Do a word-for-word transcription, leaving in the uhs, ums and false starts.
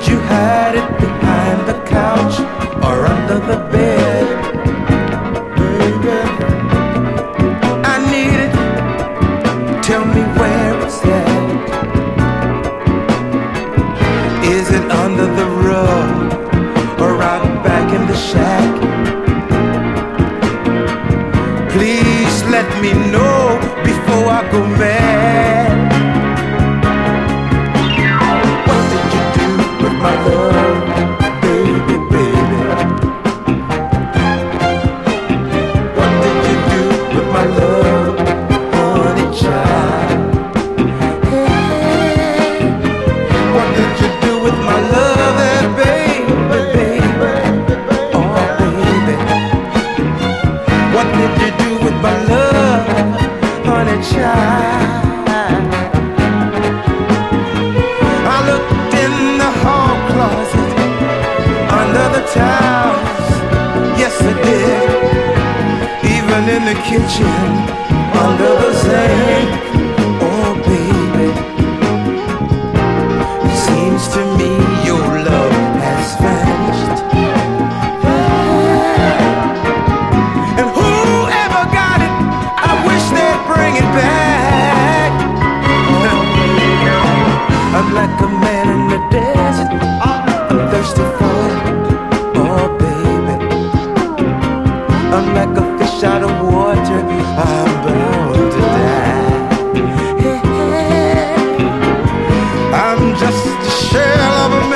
you hide it behind the couch or under the bed, baby. I need it. Tell me where it's at. Is it under the rug or out back in the shack? Please let me know before I go mad. What did you do with my love, baby, baby? What did you do with my love, honey child? Hey, what did you do with my love, eh, baby, baby? Oh, baby. What did you do with my love, honey child? I looked in the hall closet, under the towels, yes I did. Even in the kitchen, under the sink, oh baby. It seems to me your love has vanished. And whoever got it, I wish they'd bring it back. I'm like a man in the desert, I'm thirsty for it, oh baby. I'm like a fish out of water, I'm bound to die. I'm just a shell of a man.